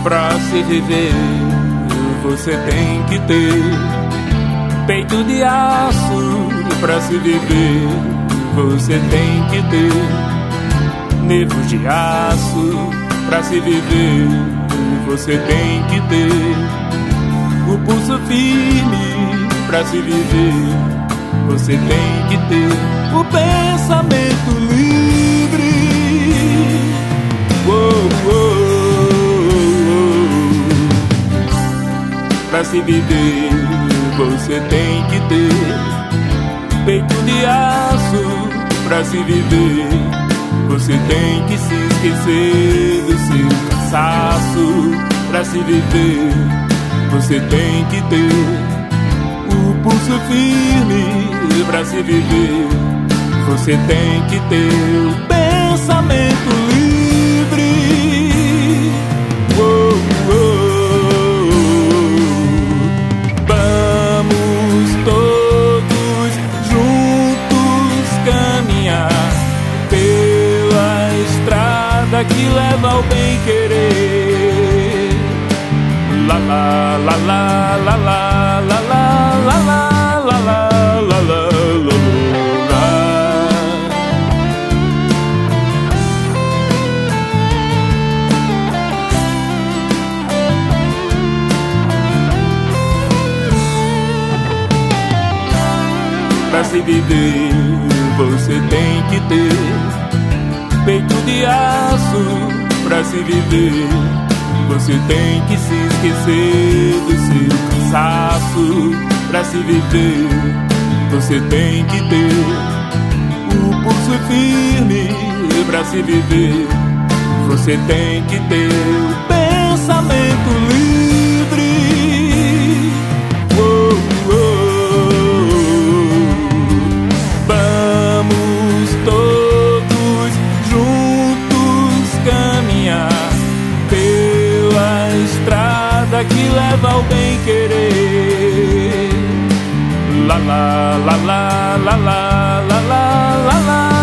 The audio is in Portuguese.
Pra se viver, você tem que ter peito de aço. Pra se viver, você tem que ter nervos de aço. Pra se viver, você tem que ter o pulso firme. Pra se viver, você tem que ter o pensamento livre. Oh, oh. Pra se viver, você tem que ter peito de aço. Pra se viver, você tem que se esquecer do seu cansaço. Pra se viver, você tem que ter o pulso firme. Pra se viver, você tem que ter o pensamento livre. Oh, oh. Que leva ao bem querer. La la la la la la la la la la la la la la. Pra se viver, você tem que ter peito de aço. Pra se viver, você tem que se esquecer do seu cansaço. Pra se viver, você tem que ter o pulso firme. Pra se viver, você tem que ter o pensamento livre. Oh, oh. Vamos todos juntos caminhar pela estrada que leva ao bem querer. La la la la la la la la la.